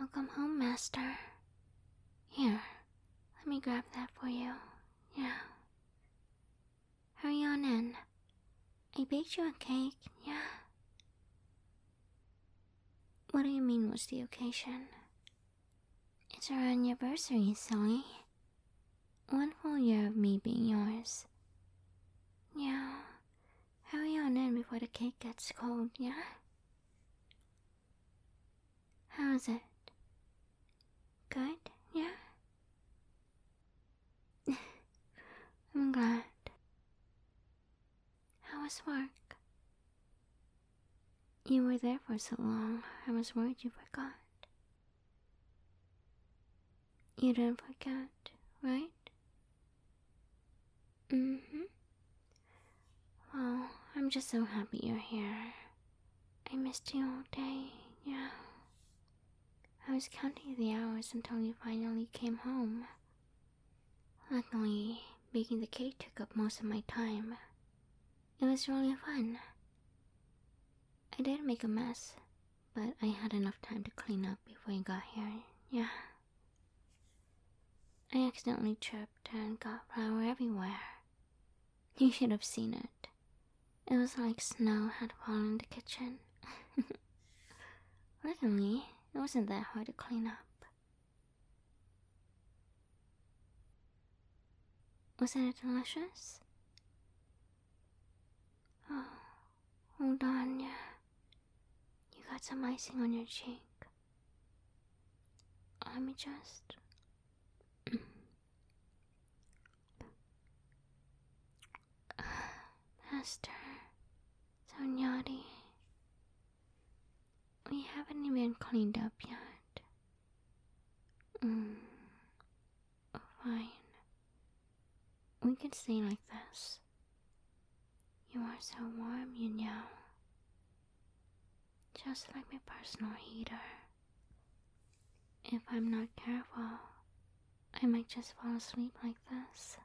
Welcome home, Master. Here, let me grab that for you. Yeah. Hurry on in. I baked you a cake, yeah. What do you mean, what's the occasion? It's our anniversary, silly. 1 full year of me being yours. Yeah. Hurry on in before the cake gets cold, yeah? How's it? Good, yeah? I'm glad. How was work? You were there for so long, I was worried you forgot. You didn't forget, right? Well, I'm just so happy you're here. I missed you all day, yeah. I was counting the hours until you finally came home. Luckily, baking the cake took up most of my time. It was really fun. I did make a mess, but I had enough time to clean up before you got here, yeah. I accidentally tripped and got flour everywhere. You should have seen it. It was like snow had fallen in the kitchen. Luckily, it wasn't that hard to clean up. Wasn't it delicious? Oh, hold on, yeah. You got some icing on your cheek. Let me just... Master, so naughty. We haven't even cleaned up yet. Fine. We can stay like this. You are so warm, you know. Just like my personal heater. If I'm not careful, I might just fall asleep like this.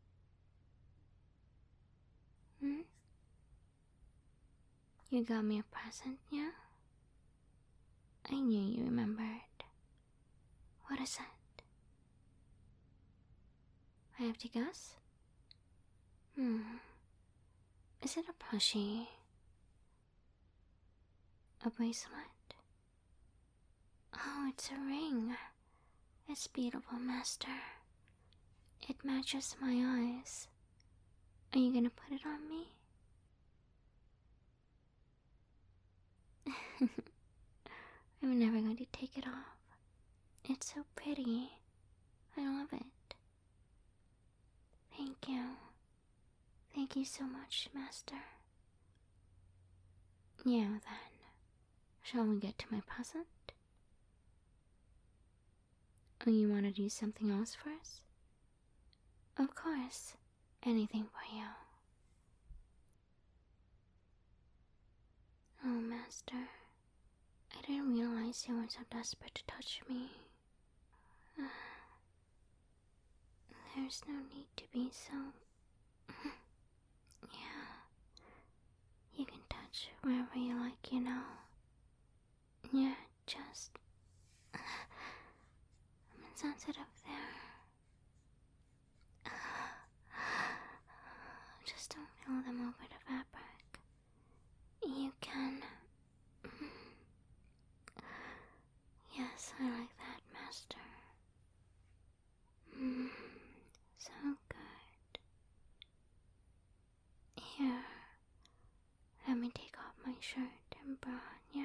You got me a present, yeah? I knew you remembered. What is it? I have to guess? Is it a plushie? A bracelet? Oh, it's a ring. It's beautiful, Master. It matches my eyes. Are you gonna put it on me? I'm never going to take it off. It's so pretty. I love it. Thank you. Thank you so much, Master. Yeah, then. Shall we get to my present? Oh, you want to do something else first? Of course. Anything for you. Oh, Master. I didn't realize you were so desperate to touch me. There's no need to be so... Yeah. You can touch wherever you like, you know. Yeah, just... I'm insensitive there. Just don't feel them over the fabric. You can... Yes, I like that, Master. So good. Here, let me take off my shirt and bra, yeah?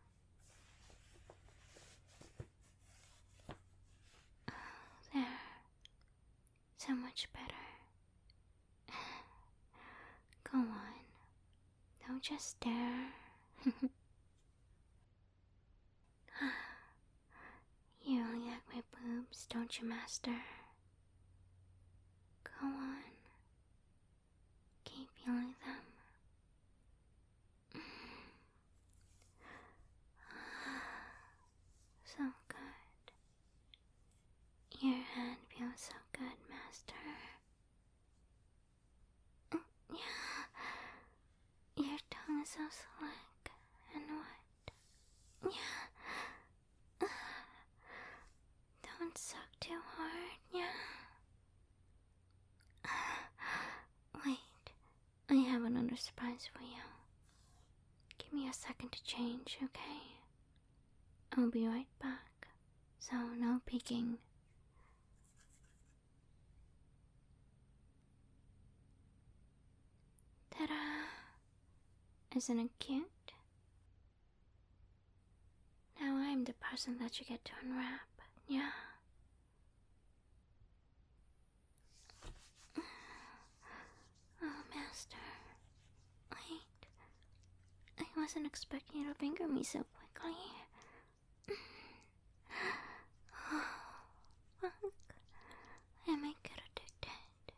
There. So much better. Go on. Don't just stare. You really like my boobs, don't you, Master? Go on. Keep feeling them. So good. Your hand feels so good, Master. Yeah. Your tongue is so slick and wet. Yeah. a surprise for you. Give me a second to change, okay? I'll be right back, so no peeking. Ta-da! Isn't it cute? Now I'm the person that you get to unwrap, yeah? Oh, Master. Wait. I wasn't expecting you to finger me so quickly. Oh, fuck. I might get addicted.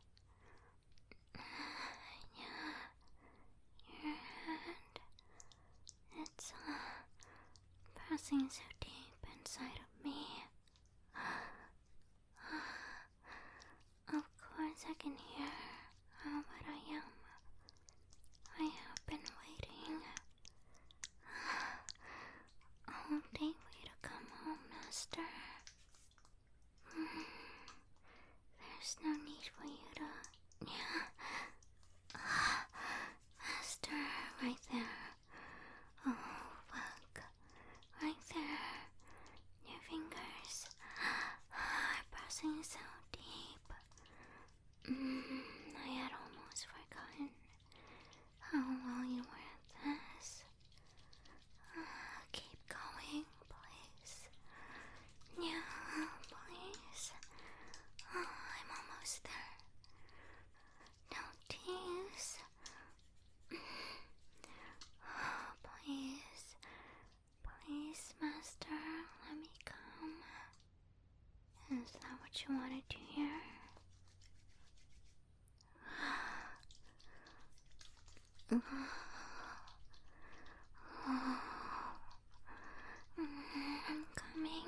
Yeah. Your hand. It's, pressing so deep inside of me. Of course I can hear how wet I am. I have been waiting all day for you to come home, Master. There's no need for you to... Yeah. Master, right there. Oh, fuck. Right there. Your fingers are pressing so deep. I had almost forgotten how well you were at this. Keep going, please. Yeah, please. I'm almost there. Don't tease. Please. Please, Master, let me come. Is that what you wanted to hear? I'm coming.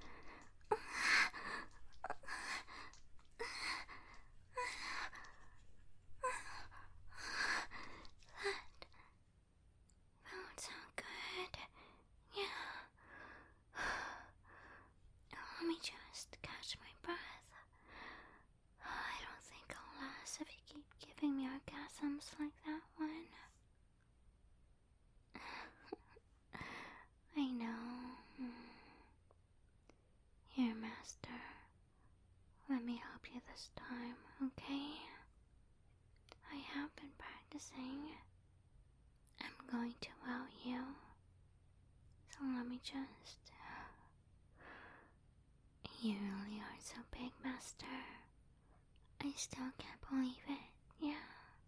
Felt so good. Yeah. Let me just catch my breath. I don't think I'll last if you keep giving me orgasms like that one. I know. Here, Master. Let me help you this time, okay? I have been practicing. I'm going to wow you. So let me just... You really are so big, Master. I still can't believe it, yeah.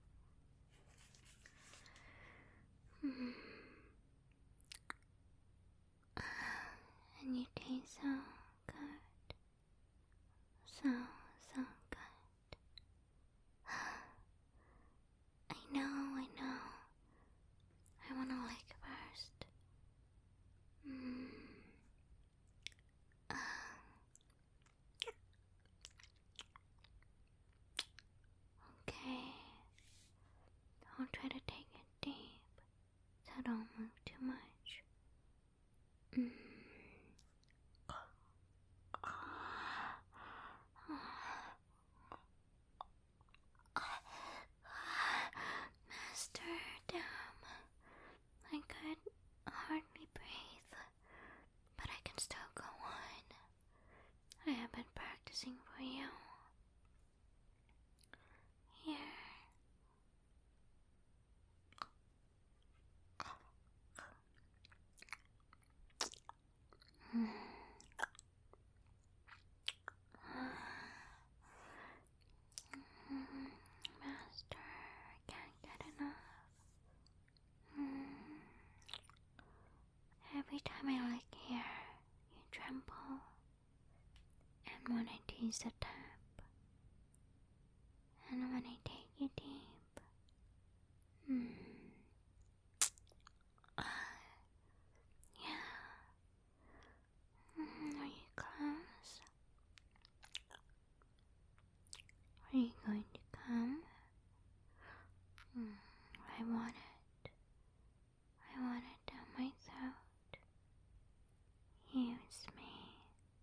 And you taste so good. So good. I know. I wanna lick first. Okay. I'll try to take it deep, so don't move too much. Master, damn. I could hardly breathe, but I can still go on. I have been practicing for you. Here. Master, I can't get enough. Every time I lick here, you tremble. And when I tease the tap, and when I take you deep, yeah. Are you close? Are you going to come? I want it. I want it down my throat. Use me.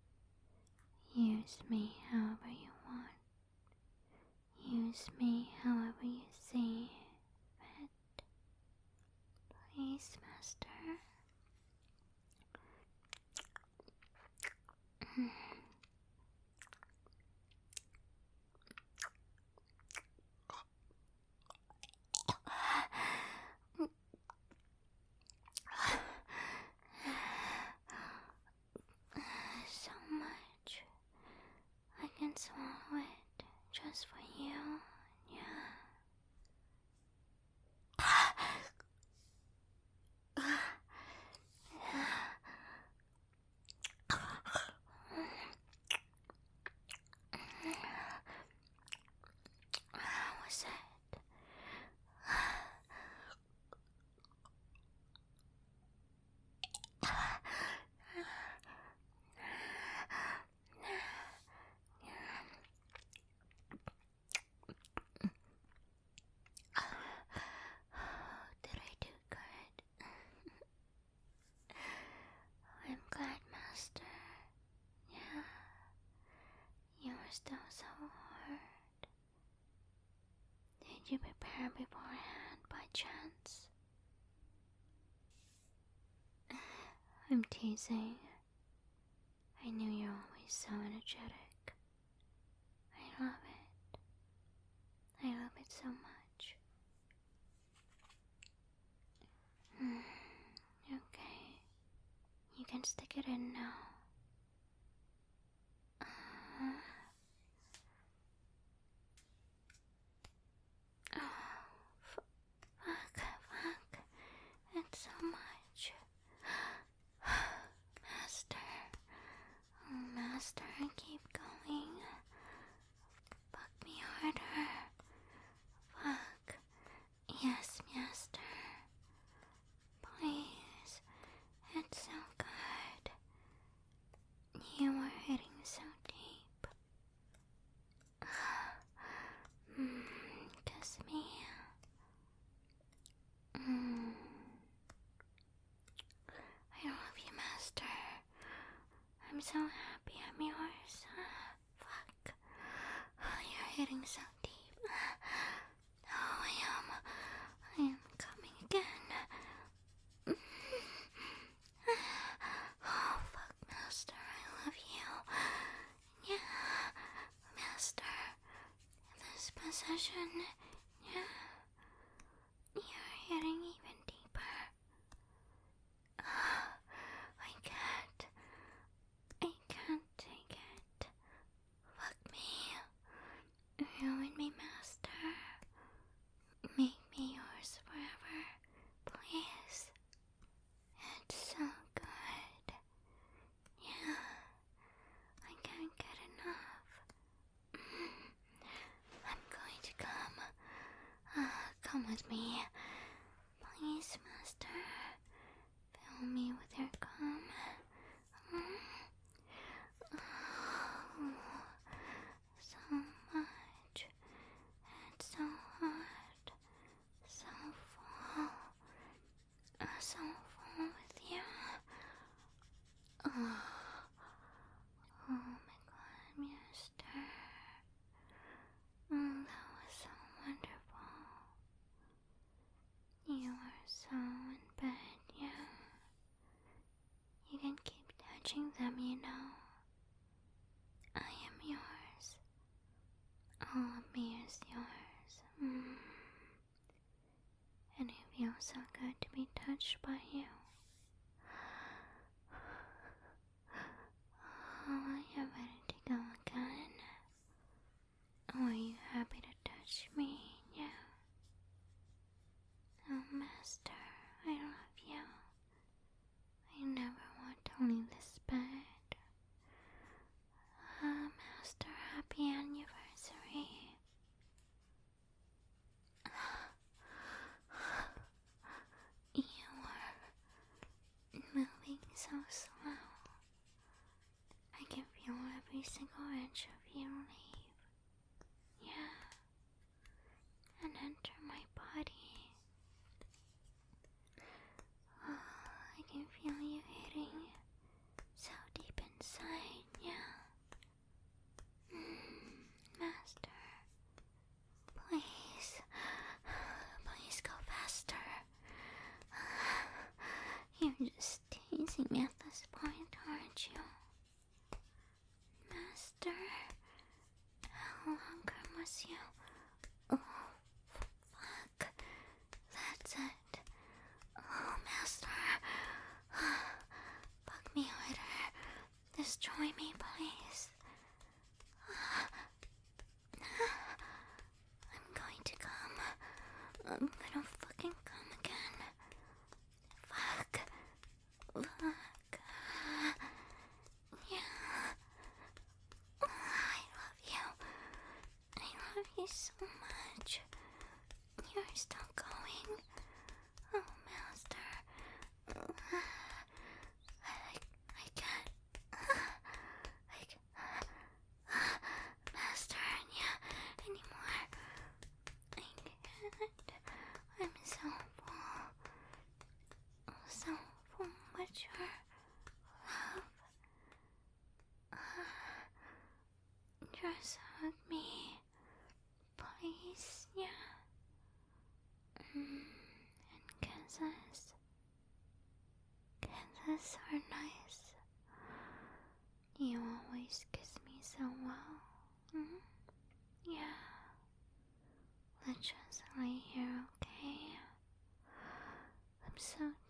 Use me however you want. Use me however you see fit. Please, Master. So much. I can swallow it just for you. Yeah. How was it? Did I do good? I'm glad, Master. Yeah. You were still so hard. Did you prepare beforehand by chance? I'm teasing. I knew you're always so energetic. I love it. I love it so much. Okay. You can stick it in now. Oh, fuck. It's so much. Master, keep going. Fuck me harder. Fuck. Yes, Master. Please. It's so good. You are hitting so deep. Kiss me. I love you, Master. I'm so happy I'm yours. Fuck. You're hitting so deep. Oh, I am coming again. Oh, fuck, Master. I love you. Yeah, Master. This possession. Yeah. You're hitting even deeper. I can't take it. Fuck me. Ruin me, Master. Make me yours forever. Please. It's so good. Yeah. I can't get enough. I'm going to come. Come with me. Please, Master. Fill me with your calm. So much. It's so hot. So full. So full with you. Oh my god, Master. That was so wonderful. You are so in bed, yeah. You can keep touching them, you know. I am yours. All of me is yours. And it feels so good to be touched by you. Oh, are you ready to go again? Or are you happy to touch me? Yeah. Oh, Master, I love you. I never want to leave this bed. Master, happy anniversary. You are moving so slow. I can feel every single inch of you leave. Yeah. And enter my body. Oh, I can feel you hitting so deep inside, yeah. Master, please go faster. destroy me, please. I'm going to come. I'm gonna fucking come again. Fuck. Yeah. I love you. I love you so much. You're still going. Oh, Master. I can't. Master Anya anymore. I can't. I'm so full. So full with your love. Just hug me. Please, yeah. And kisses. Kisses are nice. You always kiss me so well. Yeah. Let's just lay here, okay? I'm so